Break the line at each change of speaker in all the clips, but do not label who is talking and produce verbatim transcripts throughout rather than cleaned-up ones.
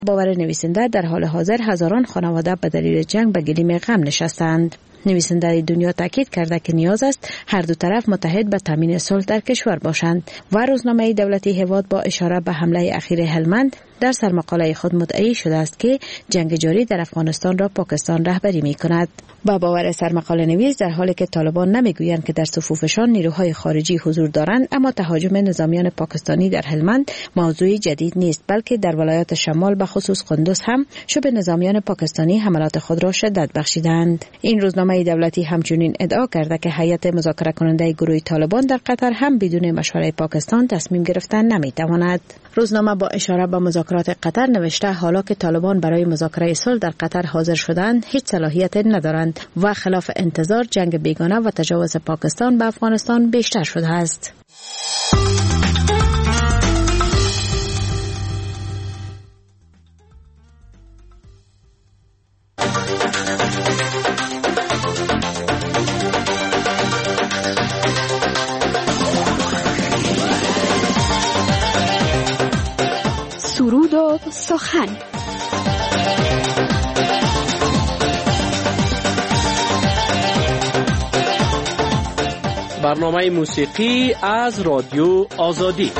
باور نویسنده در حال حاضر هزاران خانواده به دلیل جنگ به گلیم غم نشستند. نویسنده دنیا تاکید کرده که نیاز است هر دو طرف متحد به تامین صلح در کشور باشند و روزنامه دولتی هواد با اشاره به حمله اخیر هلمند در سرمقاله خود مدعی شده است که جنگ جاری در افغانستان را پاکستان رهبری می کند. با باور سرمقاله نویس در حالی که طالبان نمیگویند که در صفوفشان نیروهای خارجی حضور دارند، اما تهاجم نظامیان پاکستانی در هلمند موضوع جدید نیست، بلکه در ولایات شمال به خصوص قندوز هم شبه نظامیان پاکستانی حملات خود را شدت بخشیدند. این روزنامه دولتی همچنین ادعا کرده که هیئت مذاکره کننده گروه طالبان در قطر هم بدون مشورت پاکستان تصمیم گرفتن نمیتواند. روزنامه با اشاره به مذاکرات قطر نوشته حالا که طالبان برای مذاکره صلح در قطر حاضر شدند، هیچ صلاحیت ندارند و خلاف انتظار جنگ بیگانه و تجاوز پاکستان به افغانستان بیشتر شده است.
سرود و سخن.
برنامه موسیقی از رادیو آزادی.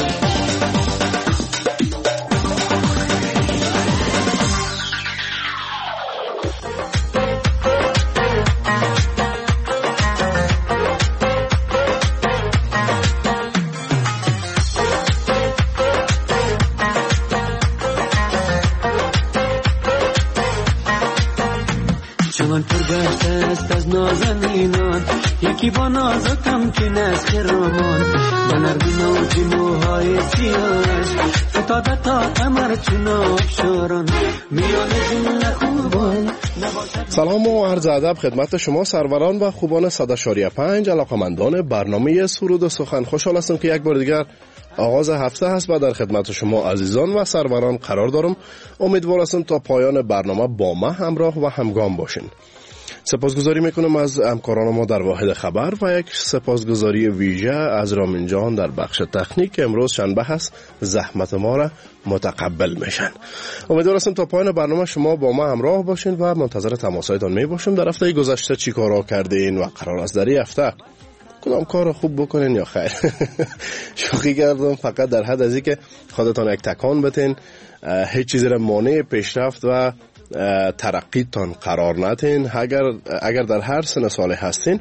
چون پرگشته است از نازنینان، یکی با نازکم که نز خرامان، به نرمی نوجی موهای سیاهش فتاده تا امر چون آبشاران میان زین خوبان.
سلام و عرض ادب خدمت شما سروران و خوبان صد و شش و پنج علاقمندان برنامه سرود و سخن. خوشحال هستم که یک بار دیگر آغاز هفته هست و در خدمت شما عزیزان و سروران قرار دارم. امیدوار هستم تا پایان برنامه با ما همراه و همگام باشین. سپاسگزاری میکنم از همکاران ما در واحد خبر و یک سپاسگزاری ویژه از رامین جان در بخش تکنیک که امروز شنبه هست زحمت ما را متقبل میشن. امیدوار هستم تا پایان برنامه شما با ما همراه باشین و منتظر تماسهایتان میباشم. در هفته گذشته چی کارا کردین و قرار است در این هفته کدام کار خوب بکنین یا خیر؟ شوخی کردم، فقط در حد از این که خودتان یک تکان بتین، هیچ چیزی را مانع پیشرفت و ترقیتان قرار ندین. اگر اگر در هر سن ساله هستین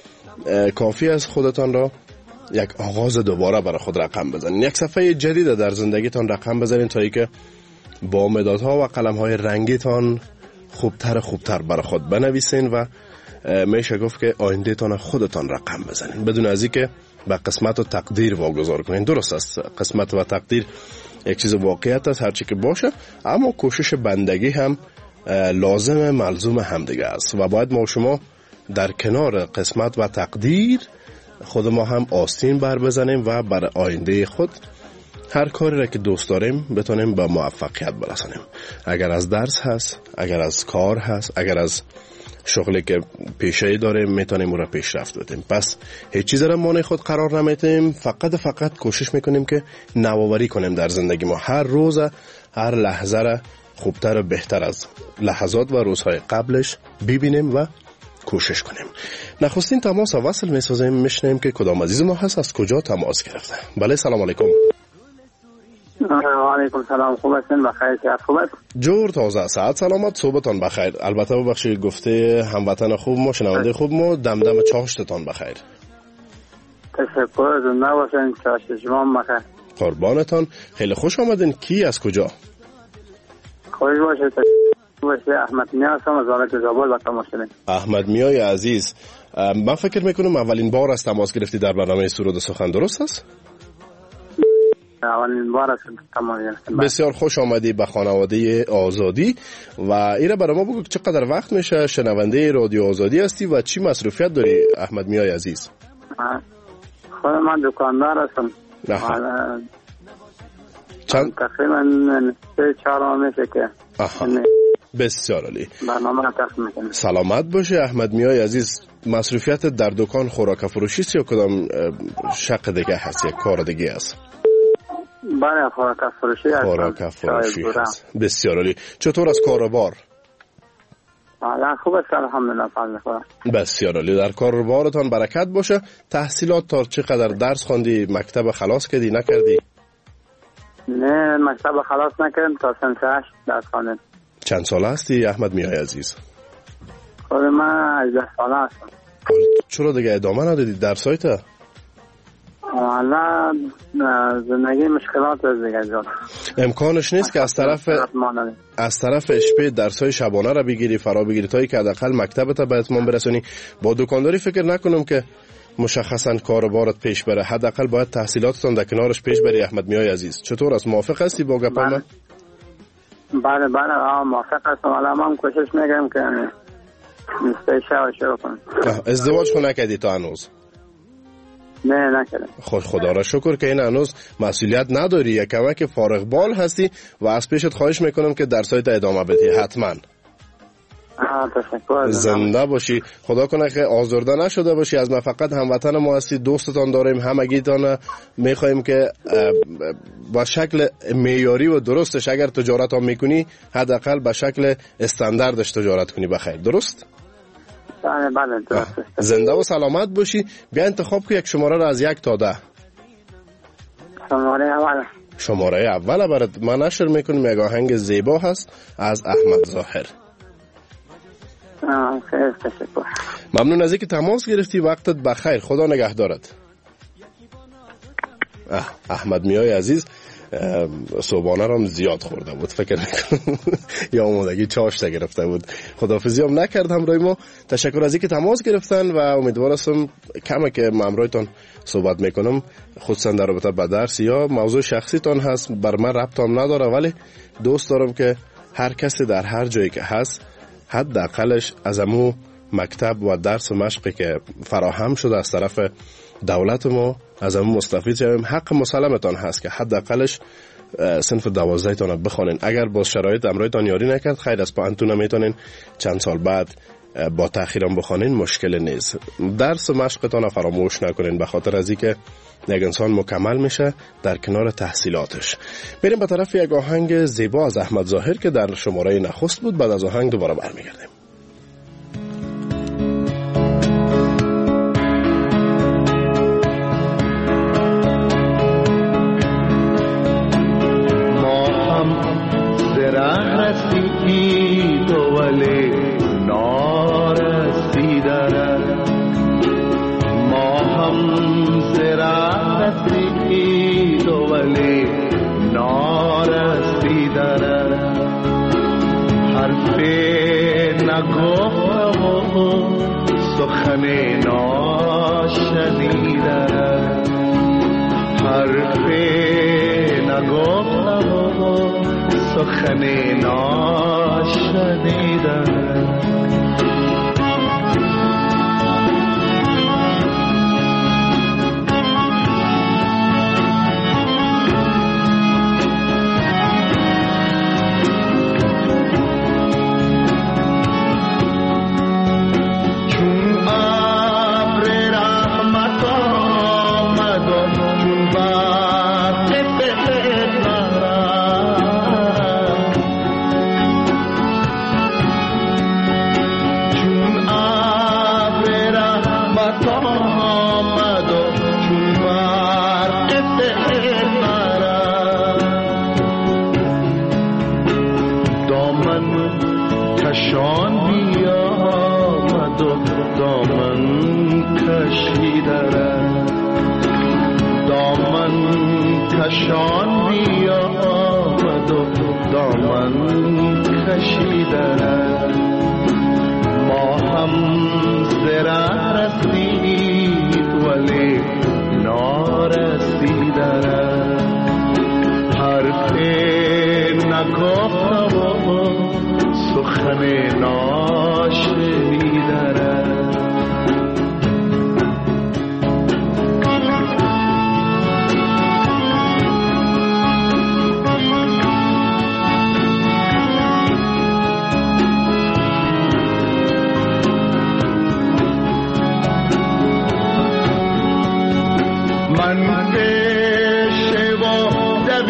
کافی است خودتان را یک آغاز دوباره برای خود رقم بزنین، یک صفحه جدید در زندگیتان رقم بزنین تا اینکه با مدادها و قلم‌های رنگیتان خوبتر خوبتر برای خود بنویسین و میشه گفت که آینده تان خودتان رقم بزنین بدون از اینکه به قسمت و تقدیر واگذار کنین. درست است، قسمت و تقدیر یک چیز واقعیت است، هرچی که باشه، اما کوشش بندگی هم لازم ملزوم همدیگه است و باید ما شما در کنار قسمت و تقدیر خود ما هم آستین بر بزنیم و بر آینده خود هر کاری را که دوست داریم بتونیم به موفقیت برسانیم. اگر از درس هست، اگر از کار هست، اگر از شغلی که پیشه‌ای داریم میتونیم اون را پیشرفت بدیم. پس هیچ چیز را مانع خود قرار نمیدیم، فقط فقط کوشش میکنیم که نوآوری کنیم در زندگی ما. هر روز هر لحظه را خوبتر و بهتر از لحظات و روزهای قبلش ببینیم و کوشش کنیم. نخستین تماس وصل میسازیم، میشنیم که کدام عزیز ما هست، از کجا تماس گرفته. بله سلام علیکم.
و علیکم سلام، خوب هستین؟ بخیر؟ صحت خوب است؟
جور تازه، ساعت سلامت، صحبتان بخیر. البته ببخشید گفته هموطن خوب ما، شنونده خوب ما، دمدم چاشتتان بخیر.
تشکر، زنده باشین، چاشت شما بخیر.
قربانتان، خیلی خوش آمدین. کی از کجا؟
خوش باشید. باشه احمد میاں هستم از ولایت زابل با تماس شدیم.
احمد میاں عزیز، من فکر میکنم اولین بار از تماس گرفتی در برنامه سرود و سخن، درست است؟
اولین بار است تماس گرفتم.
بسیار خوش آمدی به خانواده آزادی و ایره برای ما بگو چقدر وقت میشه شنونده رادیو آزادی هستی و چی مصروفیت داری احمد میاں عزیز؟
خود من دکاندار هستم.
چند
تقریبا سه چهار ماه میشه که
بسیار عالی.
برنامه را تقدیم میکنم.
سلامت باشه احمد میاں عزیز. مصروفیت در دکان خوراک فروشی است یا کدام شق دیگه هست، یک کار دیگه است؟
بله خوراک فروشی هستم.
خوراک فروشی هست. بسیار عالی. چطور از کاروبار؟
بله خوب است الحمدلله فضل خدا.
بسیار عالی. در کاروبارتان برکت باشه. تحصیلات تا چقدر درس خوندی؟ مکتب خلاص کردی نکردی؟
نه مکتب خلاص نکردم، تا سنت هشت درس خواندم.
چند ساله هستی احمد میای عزیز؟
خود من هجده ساله هستم.
چرا دیگه ادامه ندادی درسایت؟
والا زندگی مشکلات است دیگه جان.
امکانش نیست که از طرف از طرف اشپی درسای شبانه را بگیری فرا بگیری تا که حداقل مکتبت به اتمام برسونی. با دکانداری فکر نکنم که مشخصا کاروبارت پیش بره. حداقل باید تحصیلاتتان در کنارش پیش بری احمد میای عزیز. چطور است؟ موافق هستی با گپ من؟
بله بله موافق هستم. حالا من کوشش میکنم که مستشار شروع کنم.
ازدواج خو نکردی تا هنوز؟
نه نکردم.
خود خدا را شکر که این هنوز مسئولیت نداری. یک کمک فارغ بال هستی و از پیشت خواهش میکنم که درسایت ادامه بدی حتما.
تشکر.
زنده باشی. خدا کنه که آزرده نشده باشی. از ما فقط هموطن ما هستی، دوستتان داریم، همگیتان میخوایم که با شکل معیاری و درستش اگر تجارت هم میکنی حداقل به شکل استانداردش تجارت کنی بخیر. درست؟
بله بله درست.
زنده و سلامت باشی. بیا انتخاب که یک شماره را از یک تا ده.
شماره اول.
شماره اول برات ما نشر میکنیم. یک آهنگ زیبا هست از احمد ظاهر.
خیلی تشکر.
ممنون از اینکه تماس گرفتی. وقتت بخیر. خدا نگهدارت. احمد میای عزیز صبحانه رو زیاد خورده بود فکر نکنم یا آمادگی چاشت گرفته بود. خداحافظی هم نکرد همراه ما. تشکر از اینکه تماس گرفتن و امیدوارم کمی که من همراهتان صحبت میکنم خصوصا در رابطه با درس یا موضوع شخصی تان هست بر من ربط هم نداره، ولی دوست دارم که هر کسی در هر جایی که هست حداقلش از امو مکتب و درس و مشقی که فراهم شده از طرف دولت ما از امو مستفید شویم. حق مسلمتان هست که حداقلش صنف دوازده تان بخونین. اگر با شرایط امرایتان یاری نکرد خیر از پانتون میتونین چند سال بعد با تأخیرم بخونین، مشکل نیست. درس و مشقتان فراموش نکنین به خاطر از اینکه یک انسان مکمل میشه در کنار تحصیلاتش. بریم به طرف یک آهنگ زیبا از احمد ظاهر که در شماره نخست بود. بعد از آهنگ دوباره برمیگردیم.
ما هم زره رسیدی تو ولی نارسیده، ما هم زره رسیدی تو ولی نارسیده، حرفی نگفتم و سخن ناشنیده، حرفی نگفتم و سخن ناشنیده. کشان بیامد و دامن کشیده، ما هم زره رسید ولی نارسیده، حرفی نگفتم و سخن ناشنیده. من پیش و در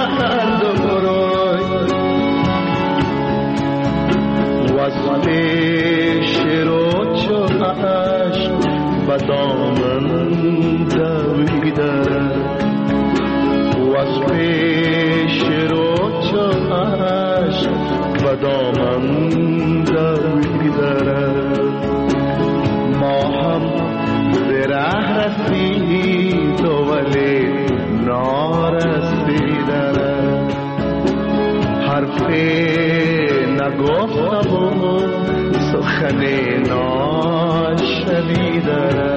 مرد و روی وصف شیر و چوهش به دامن دویده وصف شیر و چوهش به دامن دویده ما هم ره رسید و ولی نارسیده حرفی نگفتم و سخنی ناشنیده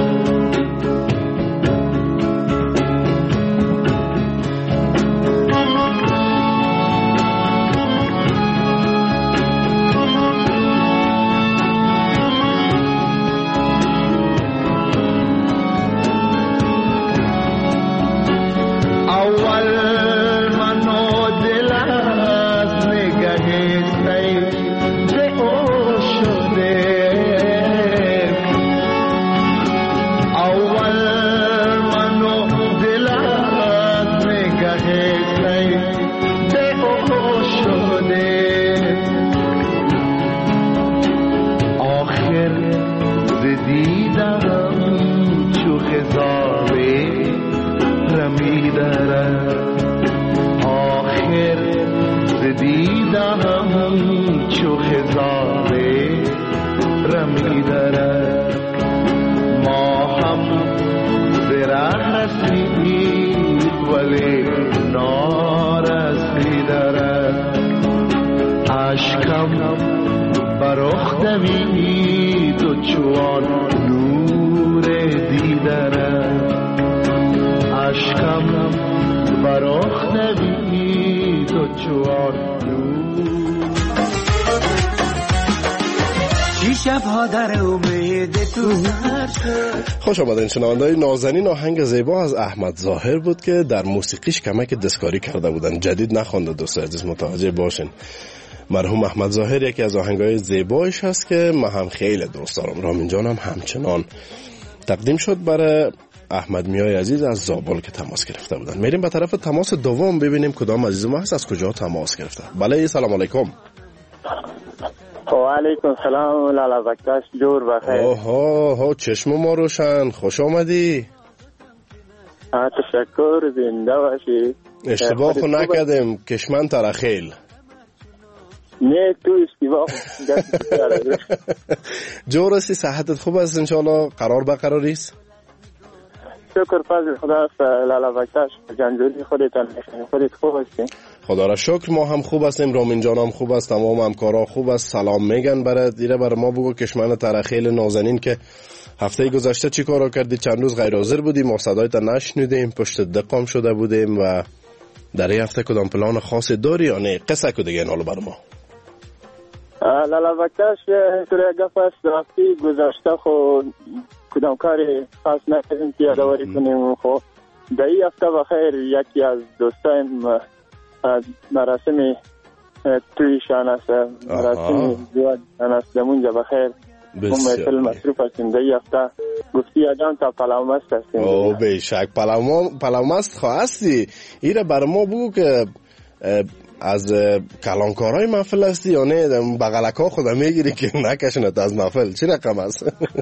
خوش آمدین شنونده‌های نازنین. آهنگ زیبا از احمد ظاهر بود که در موسیقیش کمک دستکاری کرده بودن، جدید نخونده. دوست عزیز متوجه باشین مرحوم احمد ظاهر یکی از آهنگای زیبایش هست که من هم خیلی دوست دارم. رامین جانم همچنان. تقدیم شد برای احمد میای عزیز از زابل که تماس گرفته بودن. میریم به طرف تماس دوم ببینیم کدام عزیز ما هست، از کجا تماس گرفته. بله سلام علیکم.
و علیکم سلام لالا بکتاش جور بخیر.
اوه ها چشم ما روشن، خوش آمدی.
تشکر، زنده باشی.
اشتباه خو نکردیم، کشمن ترخیل.
نه تو اشتباه.
جور هستی، صحتت خوب است انشالله، قرار بقراری است؟
شکر فضل خدا است لالا بکتاش. جنجوری خودتان خودت خوب هستی؟
خدا را شکر ما هم خوب هستیم، رامین جان هم خوب است، تمام همکارا خوب است. سلام میگن برای دیره برای ما بگو کشمن ترخیل نازنین که هفته گذشته چی کارا کردی؟ چند روز غیر حاضر بودی، ما صدایت نشنیدیم، پشت دقام شده بودیم و در این هفته کدام پلان خاصی داری یا نه؟ قصه کو دیگه اینالو برای ما.
لالا بکتاش اینطوری گپ است، هفته گذشته خو کدام کاری خاص نکردیم که یادآوری کنیم. خو در این هفته بخیر یکی از دوستایم مراسم تویشان است، مراسم زیادشان است دمونجا بخیر اون محفل مصروف هستیم. در این هفته گفتی آدم تا پلاومست هستیم.
او بیشک پلاومست خواه هستی. ایره بر ما بگو که از کلانکارای محفل هستی یا نه بغلک ها خدا میگیری که نکشنت از محفل؟ چی رقم هست؟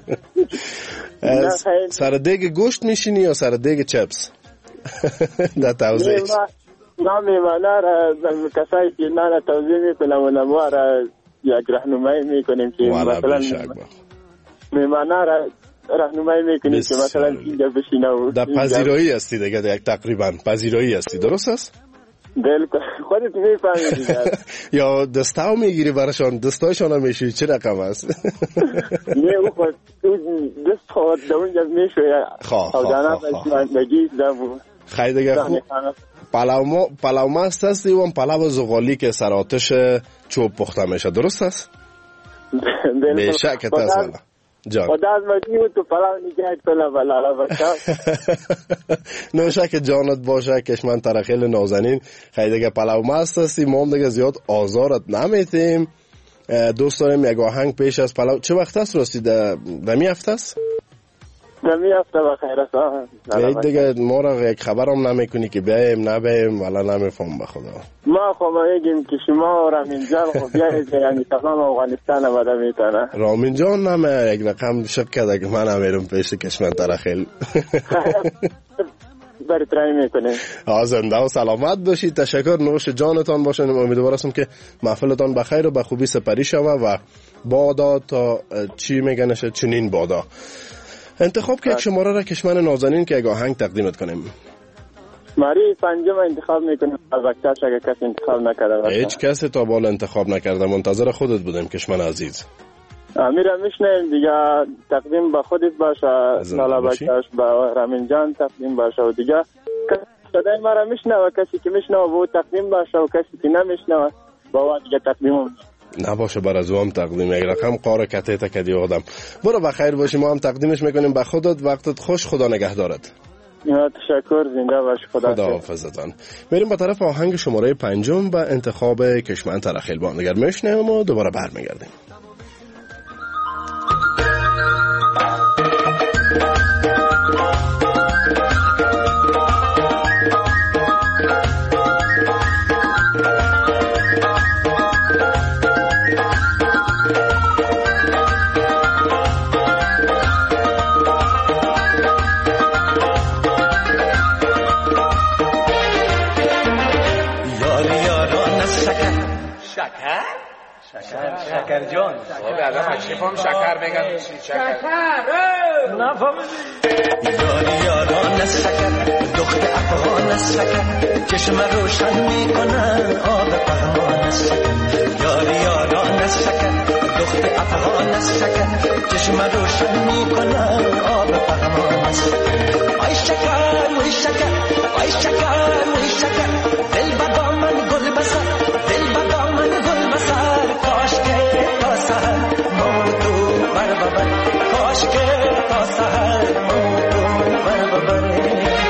سر دیگ گوشت میشینی یا سر دیگ چپس؟ در توضیح
ما میمانه را کسایی که نه را توضیح میکنم و نما را یک رهنمایی میکنیم که مثلا میمانه را رهنمایی میکنیم که مثلا اینجا بشینه و
در پذیرایی هستی دیگه، یک تقریبا پذیرایی هستی، درست است؟
بلکل خودت میفهمی دیگه. یا
دستاو میگیری براشان، دستایشان هم میشوی، چه رقم است؟
نه او خود دست خود دونجا میشوی
خواه خواه خواه خیلی دیگه خوب. پلاو مست هستی و پلاو زغالی که سر آتش چوب پخته میشه، درست است؟ بیشک هست والا جان.
خدا از مجیب تو پلاو نگهت کنه بلالا باشا.
نوشه که جانت باشه کشمن ترخیل نازنین. خیلی دیگه پلاو مست هستی، ما هم دیگه زیاد آزارت نمیتیم. دوست داریم یک آهنگ پیش از پلاو. چه وقت است راستی؟ دمی هفته است؟
نمی هفته بخیر است.
دیگه ما را یک خبرم نمیکنی که بیایم نبیم ولی نمیفهم به خدا.
ما خب میگیم که شما رامین جان خب بیایید یعنی تمام افغانستان آمده میتونه.
رامین جان نمی یک رقم شک کرده که من نمیرم پیش کشمن ترخیل.
برای ترای میکنیم.
زنده و سلامت باشید. تشکر. نوش جانتان باشین. امیدوار هستم که محفلتان بخیر و به خوبی سپری شود و بادا تا چی میگنشه چنین بادا. انتخاب که یک شماره را کشمن نازنین که یک آهنگ تقدیمت کنیم.
ماری پنجم انتخاب میکنیم. البته اگه کسی انتخاب نکرده باشه.
هیچ کسی تا بالا انتخاب نکرده. منتظر خودت بودیم کشمن عزیز.
میرم میشنیم دیگه. تقدیم به خودت باشه. لالا بکش با رامین جان تقدیم باشه و دیگه صدای ما را میشنوه کسی که میشنوه با تقدیم باشه و کسی که نمیشنوه با دیگه تقدیم
نباشه. بر از هم تقدیم یک رقم قاره کتیت کدی آدم. برو بخیر باشی. ما هم تقدیمش میکنیم به خودت. وقتت خوش. خدا نگهدارت.
تشکر. زنده باش. خدا
خدا حافظتان. میریم به طرف آهنگ شماره پنجم و انتخاب کشمن ترخیل. با هم دیگر میشنیم و دوباره برمیگردیم.
شکر جان بعدا مشرفم شکر بگم شکر نفهمیدی یاری یاران شکر دخت افغان شکر چشم روشن میکنن آب پهمان شکر یاری یاران شکر دخت افغان شکر چشم روشن میکنن آب پهمان شکر آی شکر وی شکر آی شکر وی شکر دل با من گل بسر دل با من گل بسر کاش که تا سهر موتو بر ببر کاش که تا سهر موتو بر ببر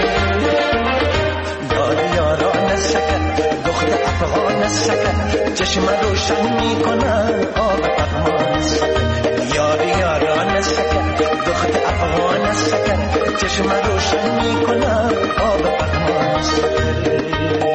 یار یاران شکر دخت افغان شکر چشم روشن میکنن آب پهمان شکر یار یاران شکر دخت افغان شکر چشم روشن میکنن آب پهمان شکر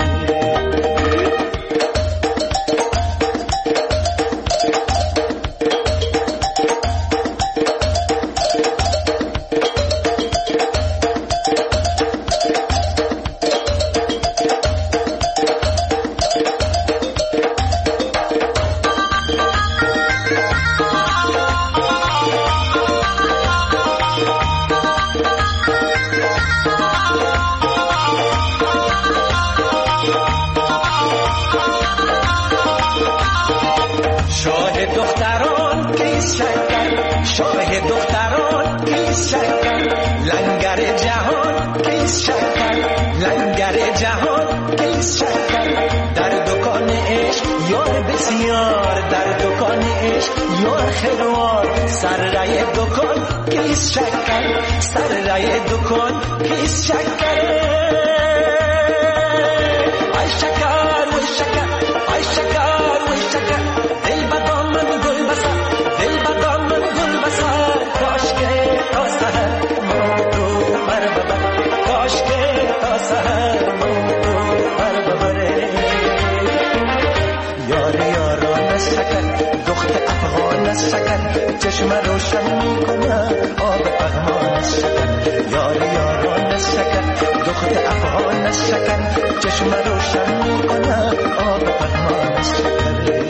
چشم روشن میکنن آب پهمان شکر یار یاران شکر دخت افغان شکر چشم روشن میکنن آب پهمان شکر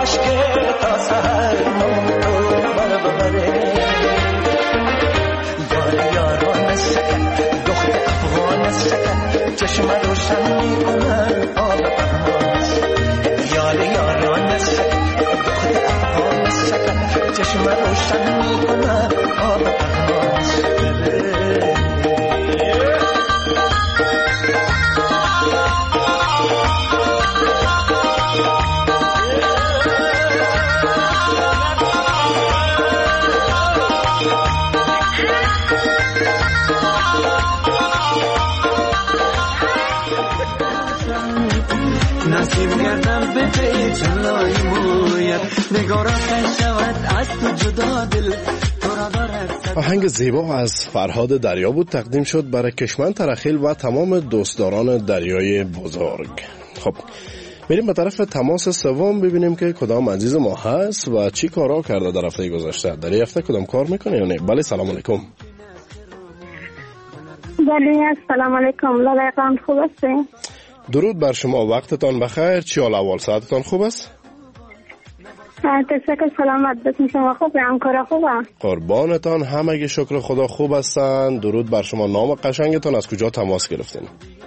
کاش که تا سهر تو بر ببره یار یاران سکت دخت افغان سکت چشم روشن میکنن آب پهناز یار یاران سکت دخت افغان سکت چشم روشن میکنن آب پهناز
نصیب گردم به پی جلای مویت نگارت شود از تو جدا دل تو را دارد.
آهنگ زیبا از فرهاد دریا بود تقدیم شد برای کشمن ترخیل و تمام دوستداران دریای بزرگ. خب بریم به طرف تماس سوم ببینیم که کدام عزیز ما هست و چی کارا کرده در هفته گذشته. در این هفته کدام کار میکنه یا نه؟ بله سلام علیکم.
بله سلام علیکم. لالایقان خوب هستین؟
درود بر شما، وقتتان بخیر. چی حال احوال؟ ساعتتان خوب است؟
تشکر سلامت بسیم. شما خوبه؟ همکارا خوبه؟
قربانتان، همگی شکر خدا خوب هستند. درود بر شما. نام قشنگتان، از کجا تماس گرفتین؟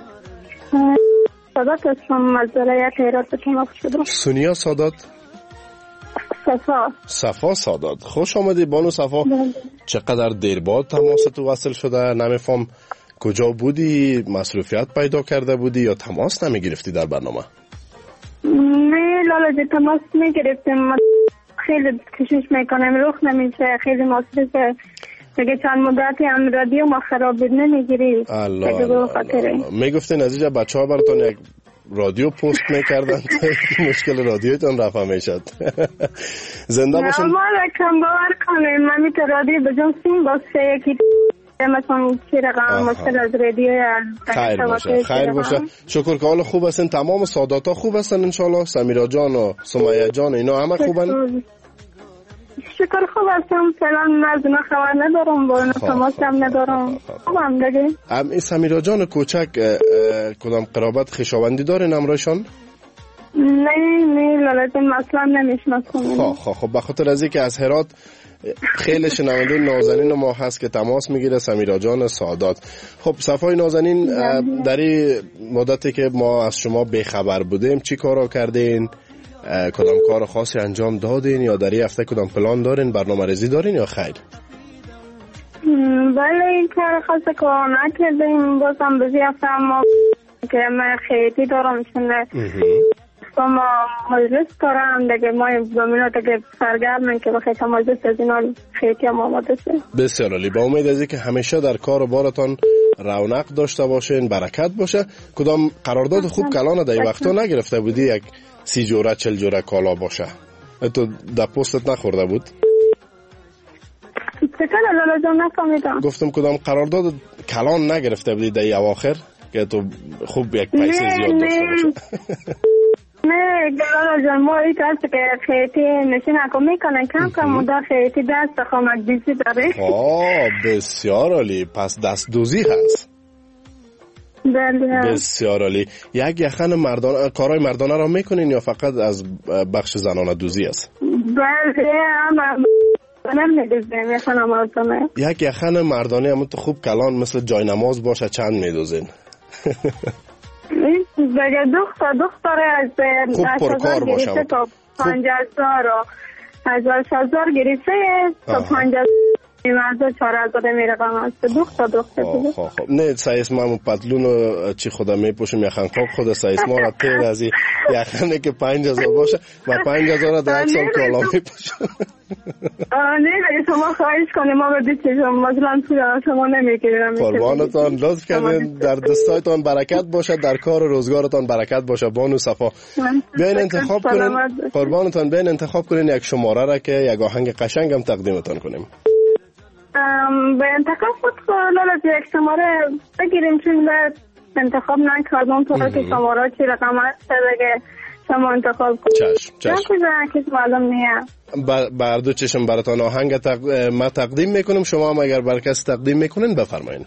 سادات هستم از ولایت هرات تماس شدم.
سونیا سادات؟
صفا
صفا سادات. خوش آمدی بانو صفا. چقدر دیر بعد تماست وصل شده؟ نمیفهم کجا بودی؟ مصروفیت پیدا کرده بودی یا تماس نمی گرفتی در برنامه؟
نه لالا جی تماس می گرفتیم. خیلی کشش میکنم رخ نمیشه. خیلی مصروفه. دیگه چند مدتی هم رادیو ما خراب بود نمیگیری.
الله میگفتین از اینجا بچه ها براتون یک رادیو پست میکردن مشکل رادیوتون رفع میشد. زنده باشین.
ما را کم باور کنیم. من میتو رادیو بجام سیم باسه یکی مثلا چی رقم مشکل از رادیو.
خیر باشه خیر باشه. شکر که حال خوب هستین. تمام سادات ها خوب هستن انشالله؟ سمیرا جان و سمیه جان اینا همه خوبن؟
شکر خوب هستم. فعلا از اونا خبر ندارم. با اونا تماس هم ندارم. خوبم دیگه.
ام این سمیرا جان کوچک کدام قرابت خویشاوندی دارین امرایشان؟
نه نه لالا مثلا نمیشناسم.
خب خب خب به خاطر از اینکه از هرات خیلی شنونده نازنین ما هست که تماس میگیره. سمیرا جان سادات. خب صفای نازنین، در این مدتی که ما از شما بیخبر بودیم چی کارا کردین؟ کدام کار خاصی انجام دادین یا در این هفته کدام پلان دارین؟ برنامه ریزی دارین یا خیر؟
بله این کار خاصی کار نکردیم. بازم بزی هفته ما که من خیلی دارم چونه ما مجلس دارم دیگه. ما دومینو دیگه سرگرمن که بخیط مجلس از اینا خیلی هم آماده شد.
بسیار عالی. با امید از که همیشه در کار و بارتان رونق داشته باشین، برکت باشه. کدام قرارداد خوب کلانه در این وقتا نگرفته بودی یک سی جوره چل جوره کالا باشه؟ تو در پستت نخورده بود؟
چکر لالا جان نفهمیدم.
گفتم کدام قرارداد کلان نگرفته بودی در این اواخر که تو خوب یک پیسه زیاد داشته باشه؟
نه لالا جان ما این کسی که خیلی نشین اکو میکنن کم کم مدار خیلی دست خامد دیزی داره.
آه بسیار عالی. پس دست دوزی هست.
بله
بسیار عالی. یک یخن مردانه کارهای مردانه را میکنین یا فقط از بخش زنانه دوزی است؟
بله اما نمیدوزیم یخن مردانه.
یک یخن مردانه اما تو خوب کلان مثل جای نماز باشه چند میدوزین؟
دیگه دختر دختره از
خوب پرکار باشه
تا پنج هزار و هزار شازار گریسه تا پنج هزار چهار هزار میره قم هست دختر دختر دیگه.
خب خب نه سایس ما پتلون چی خدا میپوشم یخن خوب خود سایس ما را تیر از یخنه که پنج هزار باشه و پنج هزار در یک سال کالا میپوشم.
نه دیگه شما خواهش کنیم ما بدید چیزم مثلا شما نمیگیرم.
قربانتان لطف کردین. در دستایتان برکت باشه، در کار و روزگارتان برکت باشه. بانو صفا بیاین انتخاب کنین. قربانتان بیاین انتخاب کنین یک شماره را که یک آهنگ قشنگ هم تقدیمتان کنیم.
به انتخاب خود لالا یک شماره بگیریم چون انتخاب نکردم تو که شماره چی رقم هست دیگه شما انتخاب کنید.
چشم چشم.
چیز معلوم نیه.
بردو چشم براتان آهنگ تق... ما تقدیم میکنم. شما هم اگر بر کسی تقدیم میکنین بفرمایین.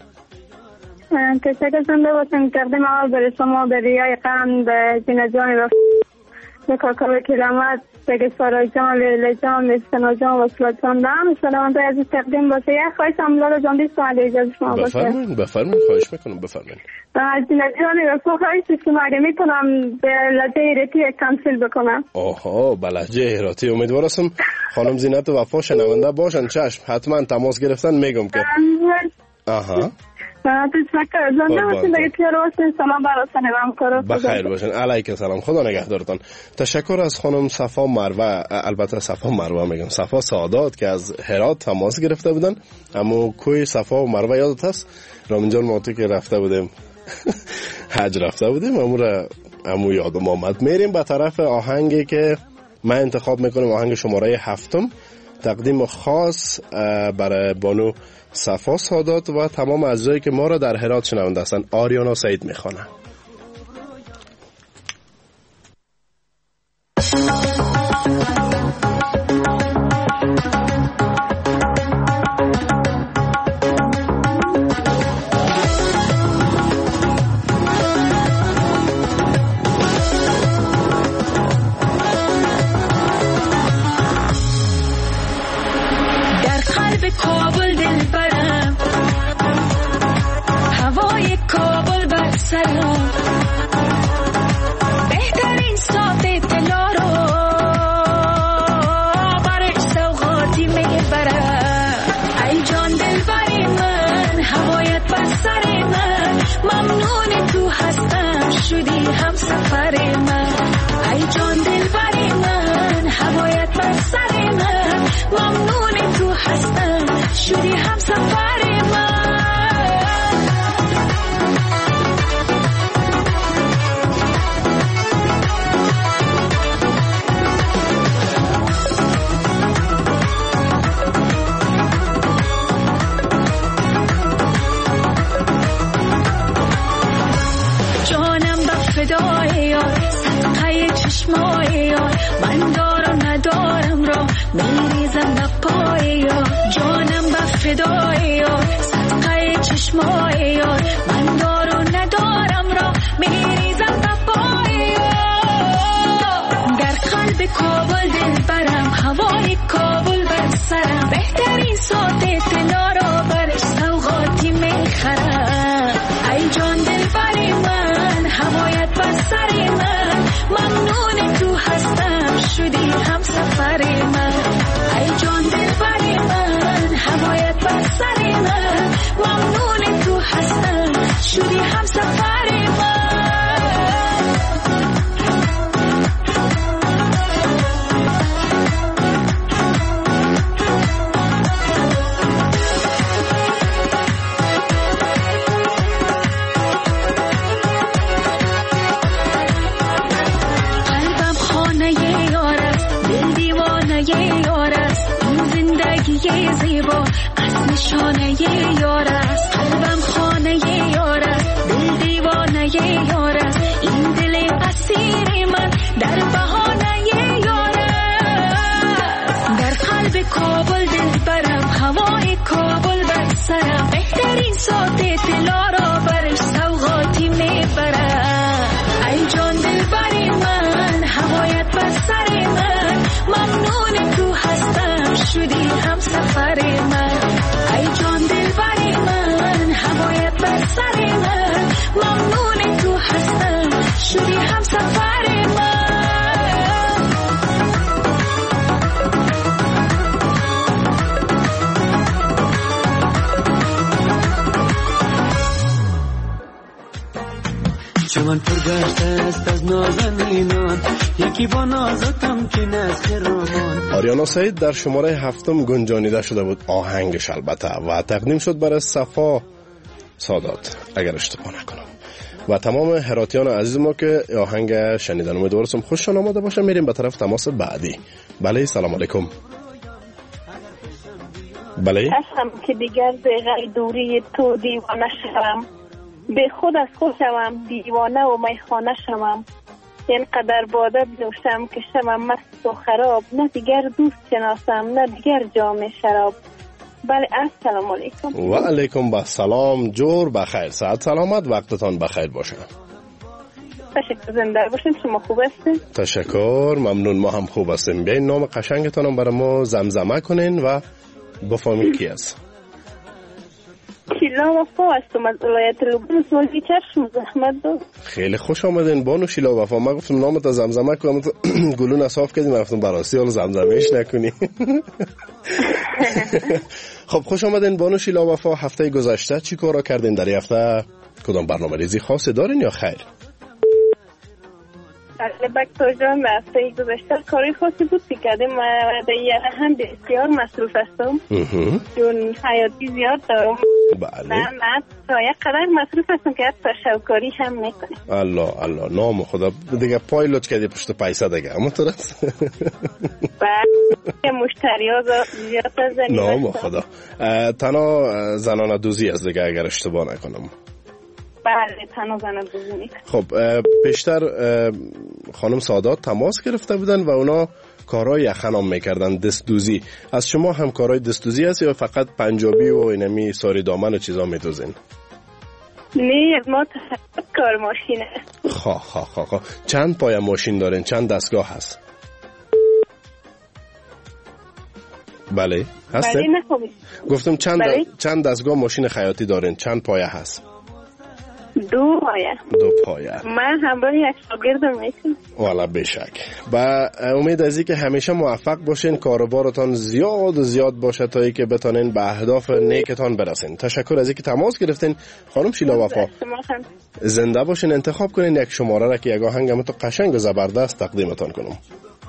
تشکر زنده باشم. تقدیم اول برای شما به ریای قند جنجانی و کاکا کلمت بگه سارای جان، لیلی جان، مستنا جان، وصلت جان دام سلامت عزیز تقدیم باشه. یک خواهش هم لالا جان بیست تومن اجازه شما باشه.
بفرمایید بفرمایید خواهش میکنم بفرمایید.
از جان رسول خواهش که مگه میتونم به لحجه ایراتی کنسل بکنم.
آها به لحجه ایراتی امیدوار هستم خانم زینت وفا شنونده باشن. چشم حتما تماس گرفتن میگم که آها
تشکر زنده باشین دیگه پیار باشین. سلام براتون نگم کرد.
بخیر باشین. علیک سلام. خدا نگهدارتان. تشکر از خانم صفا مروه، البته صفا مروه میگم صفا سعادات که از هرات تماس گرفته بودن. اما کوی صفا و مروه یادت هست؟ رامین جان ما تو که رفته بودیم حج رفته بودیم امو را امو یادم آمد. میریم به طرف آهنگی که من انتخاب میکنم، آهنگ شماره هفتم، تقدیم خاص برای بانو صفا سعادات و تمام اعضایی که ما را در هرات شنونده هستند. آریانا سعید میخوانه.
چمن پر گشته است از نازنینان، یکی با نازتم که نسخ رامان.
آریانا سعید در شماره هفتم گنجانیده شده بود آهنگش البته و تقدیم شد برای صفا سعادات اگر اشتباه نکنم و تمام هراتیان عزیز ما که آهنگ شنیدن. امیدوارم خوششان آمده باشه. میریم به طرف تماس بعدی. بله سلام علیکم. بله
اصلا که دیگر زیغه دوری تو دیوانه شوم، به خود از خود شوم دیوانه و میخانه شوم، اینقدر باده بنوشم که شوم مست و خراب، نه دیگر دوست شناسم نه دیگر جام شراب. بله السلام علیکم.
و علیکم با سلام. جور بخیر، ساعت سلامت، وقتتان بخیر باشه.
تشکر، زنده باشین. شما خوب هستین؟
تشکر، ممنون، ما هم خوب هستیم. بیاین نام قشنگتان هم برای ما زمزمه کنین و بفهمین کی است.
شیلا وفا هستم از ولایت لبنان، سوالگی چشم زحمت دار.
خیلی خوش آمدین بانو شیلا وفا. من گفتم نامت زمزمه کنم، تو گلون صاف کردیم، من گفتم براستی حالا زمزمهش نکنی. خب خوش آمدین بانو شیلا وفا. هفته گذشته چی کارا کردین؟ در هفته کدام برنامه ریزی خاصی دارین یا خیر؟
بله بکتر جان، به هفته گذشته کاری خاصی بود که کردیم. من در یه هم بسیار مصروف هستم چون حیاتی زیاد دارم.
بله.
من تا یک قدر مصروف هستم که حتی شوکاری هم نکنم.
الله الله، نام خدا دیگه پایلوت کردی پشت پیسه دیگه، اما تو رست.
بله مشتری ها زیاد زنی
نام خدا. تنها زنانه دوزی از دیگه اگر اشتباه نکنم.
بله تنها زنانه دوزی میکنم.
خب پیشتر خانم سادات تماس گرفته بودن و اونا کارهای یخنام میکردن، دستدوزی. از شما هم کارهای دستدوزی هست یا فقط پنجابی و اینمی ساری دامن و چیزا میدوزین؟
نه ما کار ماشینه.
خواه خواه خواه خواه. چند پای ماشین دارین؟ چند دستگاه هست؟ بله هسته؟
بله نخوابید.
گفتم چند
بله؟
د... چند دستگاه ماشین خیاطی دارین؟ چند پایه هست؟
دو پایه.
دو پایه.
من همراه یک شاگردم میکنم.
والا بشک. با امید از که همیشه موفق باشین، کاروبارتان زیاد و زیاد باشه تا ای که بتانین به اهداف نیکتان برسین. تشکر از اینکه تماس گرفتین خانم شیلا وفا. زنده باشین. انتخاب کنین یک شماره را که یک آهنگ تو قشنگ و زبردست تقدیمتان کنم.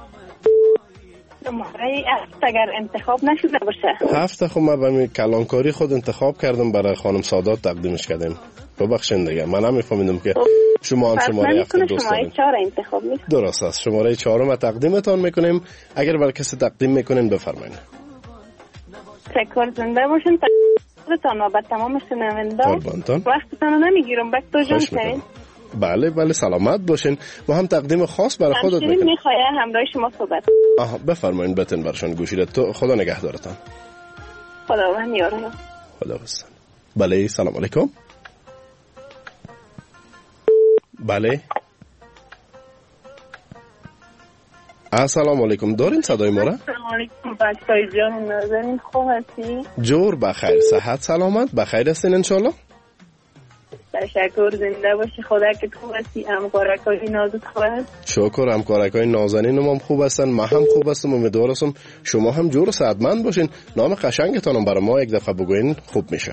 شماره هفت اگر انتخاب نشده باشه.
هفت خب من به کلانکاری خود انتخاب کردم، برای خانم سادات تقدیمش کردیم. ببخشید دیگه من هم میفهمیدم که شما هم شماره هفت دوست دارین.
شماره چهار انتخاب میکنم.
درست است، شماره چهار ما تقدیمتان میکنیم. اگر برای کسی تقدیم میکنین بفرمایید.
تشکر، زنده باشین. تقدیمتان و به تمام شنوندگان وقتتان نمیگیرم. بکتر جان کنین.
بله بله سلامت باشین. ما هم تقدیم خاص برای خودت میکنیم.
همچنین میخوایم همراه شما صحبت.
آها بفرمایید، بتن برشان گوشیده. تو خدا نگهدارتان.
خداوند یارم.
خدا حافظ. بله سلام علیکم. بله السلام علیکم. دارین صدای ما را؟
السلام علیکم بچه‌های جان، نازنین خوب هستی؟
جور بخیر، صحت سلامت، بخیر هستین انشالله؟
تشکر، زنده باشی. خدا که خوب هستی. همکارکای نازت خوب هست؟
شکر، همکارکای نازنین هم خوب هستن، ما هم خوب هستم. امیدوار هستم شما هم جور و صحتمند باشین. نام قشنگتانم برای ما یک دفعه بگوین خوب میشه.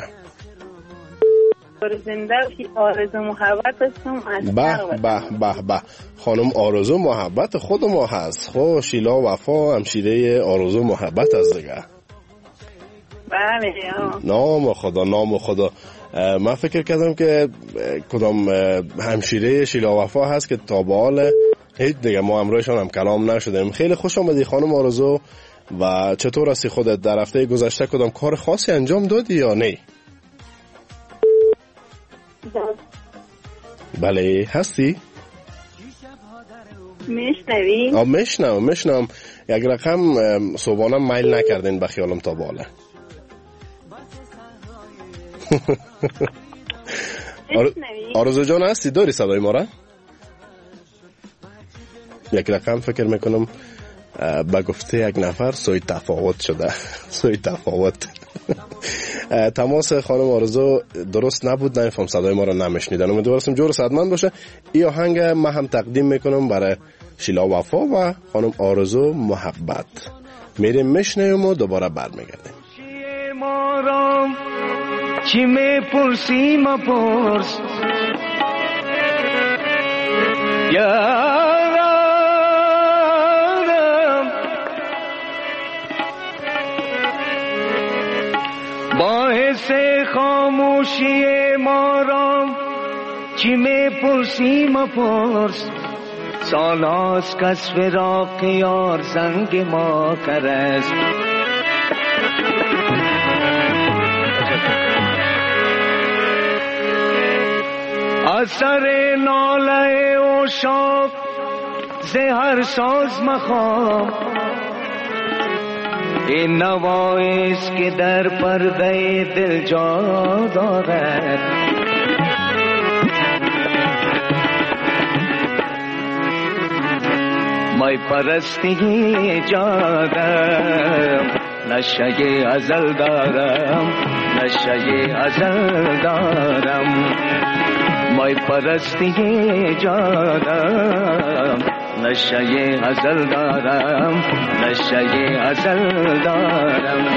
زنده باشی. آرزو محبت هستم.
به به به به. خانم آرزو محبت خود ما هست. خب شیلا وفا همشیره آرزو محبت از دیگه.
بله
نام خدا نام خدا. من فکر کردم که کدام همشیره شیلا وفا هست که تا به حال هیچ دیگه ما همراهشان هم کلام نشدیم. خیلی خوش آمدی خانم آرزو. و چطور هستی خودت؟ در هفته گذشته کدام کار خاصی انجام دادی یا نه؟ بله هستی؟
میشنوی؟
آه میشنم میشنم. یک رقم صبحانه میل نکردین به خیالم تا بالا. آرزو جان هستی؟ داری صدای ما را؟ یک رقم فکر میکنم با گفته یک نفر سوی تفاوت شده. سوی تفاوت. تماس خانم آرزو درست نبود، نمیفهم صدای ما را نمیشنیدن. امیدوارم جور صدمند باشه. این آهنگ ما هم تقدیم میکنم برای شیلا وفا و خانم آرزو محبت. میریم میشنیم و دوباره برمیگردیم.
چی میپرسی مپرس یارم، باعث خاموشی ما را چی میپرسی مپرس. سال هاست کس فراق یار زنگ ما کرست. اثر ناله و شاق زهر ساز مخواب. این نوایست که در پرده دل جا دارد. مای پرستی جا دارم نشه ازل دارم نشه ازل دارم مای پرستی جا دارم نشه ازل دارم نشه ازل دارم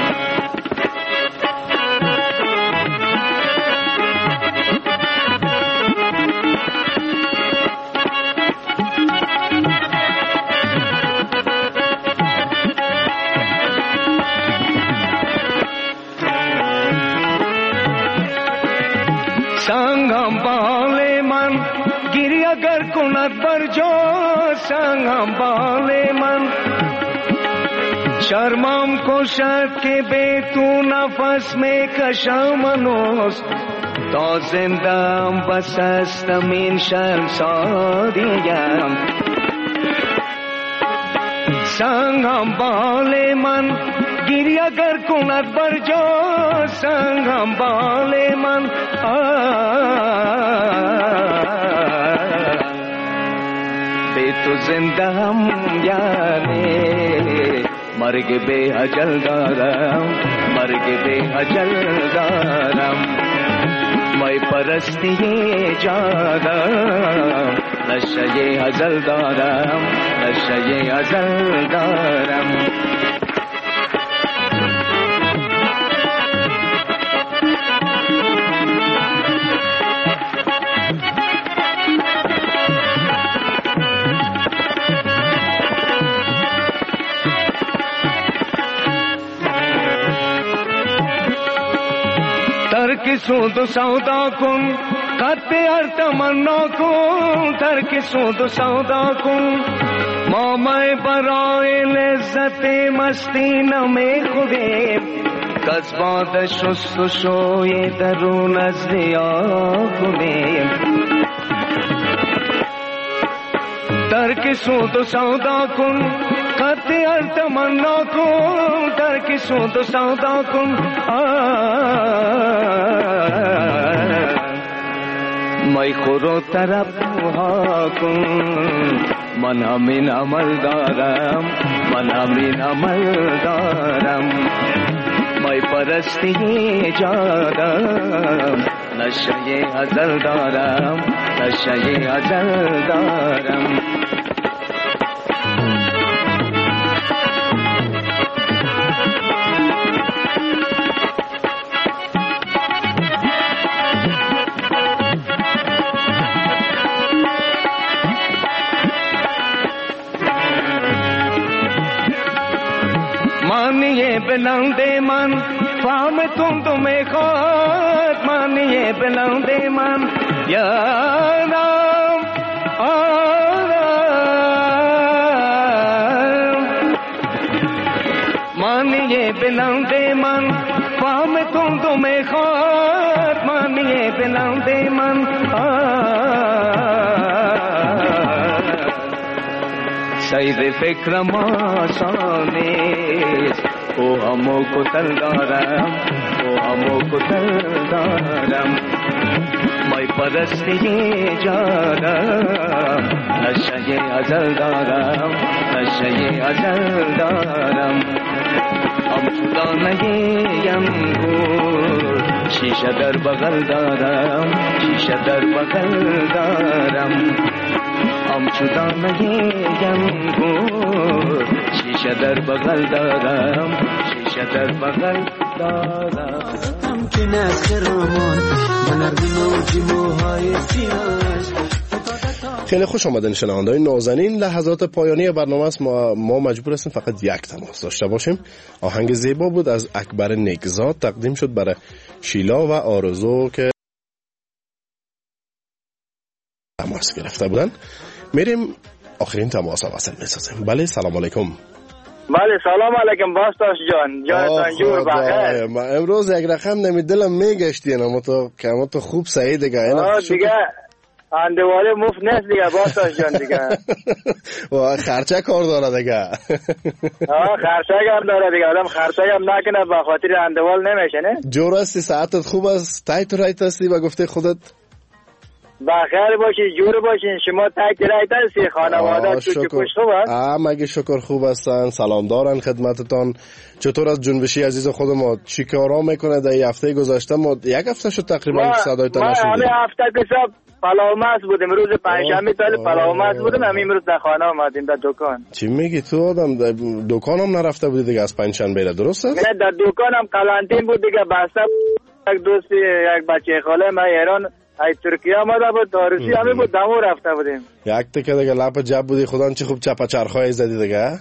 سنگم بال من گیری اگر کند بر جا سنگم بال من شرمم کشد که به تو نفس می کشم منوست تا زندم بس استم این شرمساریم سنگم بال من گیری اگر کند بر جا سنگم بال من به تو زنده هم یعنی مرگ به اجل دارم مرگ به اجل دارم مای پرستی جادم نشه ازل دارم نشه ازل دارم ترک سود و سودا کن قد هر تمنا کن ترک سود و سودا کن ما میں برای لذت مستی نمی خودیم قصباد شست و شوی درون از ریا کنیم ترک سود و سودا کن قد هر تمنا کن ترک سود و سودا کن مای خورو طرف ها کن من همین عمل دارم من همین عمل دارم مای پرستی جادم نشه ازل دارم نشه ازل دارم مانیے بلندے من فام تم تمہیں خود مانیے بلندے من یا رام آرام مانیے بلندے من فام تم تمہیں خود مانیے بلندے من سید فکر ماسانیز او همو کتل دارم او همو کتل دارم مای پرستی جارم نشه ازل دارم نشه ازل دارم ام خدا نگیم گور شیشه در بغل دارم شیشه در بغل دارم ام خدا نگیم گور شیشه در بغل دارم شیشه در بغل دارم
که نخرامان من اربی موهای سیاش.
خیلی خوش آمدین شنونده‌های نازنین. لحظات پایانی برنامه است. ما, ما مجبور هستیم فقط یک تماس داشته باشیم. آهنگ زیبا بود از اکبر نگزاد تقدیم شد برای شیلا و آرزو که تماس گرفته بودن. میریم آخرین تماس وصل میسازیم. بله سلام علیکم.
بله سلام علیکم باستاش جان جانتان جور بخیر.
ما امروز یک رقم نمی دلم میگشتی اما تو که اما تو خوب سعید دیگه اینا
دیگه اندواله مفت نیست دیگه باستاش جان دیگه
و خرچه کار داره دیگه
آه خرچه کار داره دیگه آدم خرچه هم نکنه به خاطر اندوال نمیشه نه.
جور هستی ساعتت خوب است تایت و رایت هستی و گفته خودت
بخیر باشی، جور باشین. شما تک رایت هستی، خانواده تو که خوش خوب است؟
آه مگه شکر خوب هستن، سلام دارن خدمتتان. چطور از جنبشی عزیز خود ما چی کارا میکنه؟ در هفته گذشته ما یک هفته شد تقریبا صدایتان نشد.
ما همه هفته که صبح پلاومست بودیم، روز پنجشنبه تا پلاومست بودیم، همین امروز در خانه اومدیم در دکان.
چی میگی تو آدم؟ دکانم نرفته بودی دیگه از پنجشنبه درست است؟
نه در دکانم قلانتین بود دیگه، بسته. یک دوستی یک بچه خاله ما ایران ای ترکیه آمده بود، داروسی همه بود، دمو رفته بودیم.
یک تکه دیگه لپ جب بودی، خدا چی خوب چپا چرخای زدی دیگه.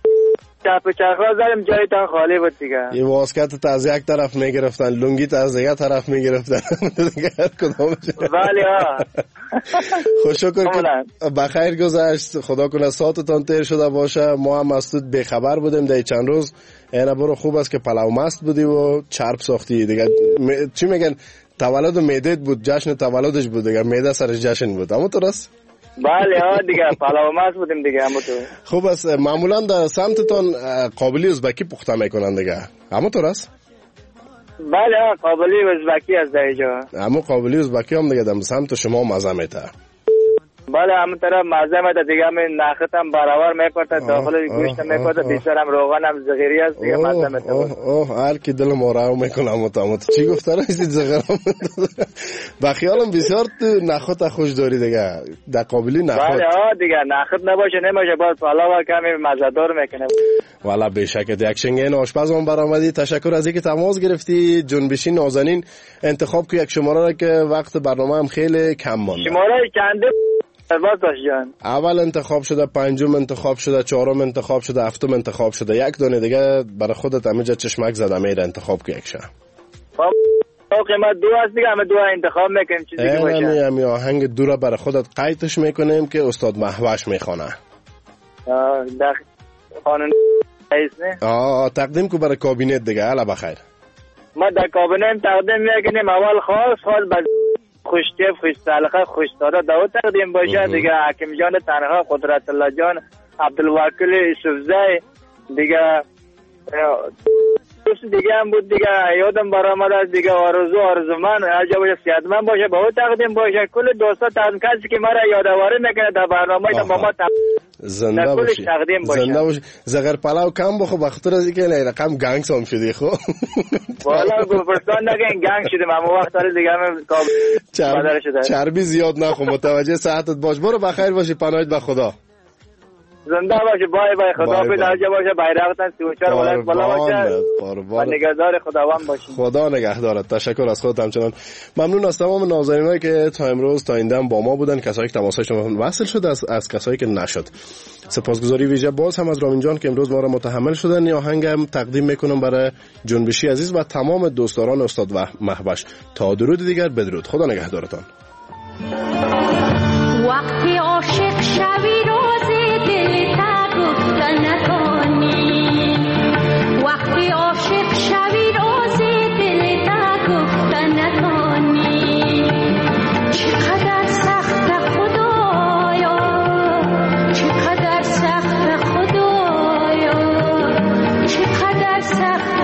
چپا چرخا زدیم، جایتان خالی بود دیگه.
این واسکت از یک طرف میگرفتن، لنگیت از دیگه طرف میگرفتن دیگه هر کدومش.
بله ها.
خوششکر که بخیر گذشت، خدا کنه ساعتتان تیر شده باشه. ما هم از تو بخبر بودیم در چند روز. اینا برو خوب است که پلاو مست بودی و چرب ساختی دیگه. چی میگن؟ تولد میدت بود، جشن تولدش بود دیگه، میده سرش جشن بود. اما تو راست؟
بله ها دیگه، پلاو مست بودیم دیگه. اما تو
خوب است. معمولا در سمتتان قابلی ازبکی پخته میکنن دیگه، اما تو راست؟
بله ها، قابلی ازبکی از در اینجا.
اما قابلی ازبکی هم دیگه در سمت شما مزه میته.
بله همون طرف مزه میده دیگه، همین نخت هم برابر میپرده، داخل گوشت میپرده، بیشتر هم روغن هم زغیری است دیگه، مزه میده.
اوه اوه هر کی دل ما راو میکنه. اما تو چی گفته رسید زغرام؟ بخیالم بسیار تو نخت خوش داری دیگه، در قابلی نخت.
بله ها دیگه، نخت نباشه نمیشه، باز پلاو کمی مزه دار میکنه.
والا بشک یک شنگین آشپز هم برآمدی. تشکر از اینکه تماس گرفتی. جنبشی نازنین انتخاب کو یک شماره را که وقت برنامه هم خیلی کم مونده.
شماره چنده جان؟
اول انتخاب شده، پنجم انتخاب شده، چهارم انتخاب شده، هفتم انتخاب شده. یک دونه دیگه برای خودت همینجا چشمک زده میره انتخاب کو یکشه.
خب قیمت دو است دیگه، همه دو انتخاب میکنیم چیزی که باشه.
همین همین آهنگ دو را برای خودت قیدش میکنیم که استاد مهوش میخونه.
آه در قانون رئیس نه؟
آه تقدیم کو برای کابینت دیگه. الا بخیر.
ما در کابینت تقدیم میکنیم، اول خاص خاص بعد خوشتیب خوش سالخه خوش داده داود تقدیم باشه دیگه. حکیم جان تنها، قدرت الله جان، عبدالوکیل یوسفزی دیگه، دوست دیگه هم بود دیگه یادم برآمد از دیگه، آرزو آرزومند هر جا باشه صحتمند باشه با او تقدیم باشه. کل دوستا تقدیم کسی که مرا یادآوری میکنه در برنامه تا ما
زنده باشی، زنده باشی. زغر پلاو کم بخو بخاطر از اینکه رقم گنگ سام شدی. خب
والا گفتن نگین گنگ شدیم، اما وقت داره دیگه هم بدر شده.
چربی زیاد نخو، متوجه صحتت باش. برو بخیر باشی، پناهت به خدا.
زنده باشه، بای بای. خدا به درجه باشه، بیرقتن سی و چهار ولایت بالا باشه و نگهدار خداوند باشه.
خدا نگهدارت. تشکر از خودت همچنان. ممنون از تمام ناظرینایی که تا امروز تا این دم با ما بودن، کسایی که تماسشون وصل شد، از از کسایی که نشد. سپاسگزاری ویژه باز هم از رامین جان که امروز ما را متحمل شدن. این آهنگم تقدیم میکنم برای جنبشی عزیز و تمام دوستداران استاد و مهوش. تا درود دیگر، بدرود. خدا نگهدارتان.
وقتی عاشق شوی روز دل تا گفتن نکنی، وقتی عاشق شوی روز دل تا گفتن نکنی. چقدر سخت خدایا، چقدر سخت خدایا، چقدر سخت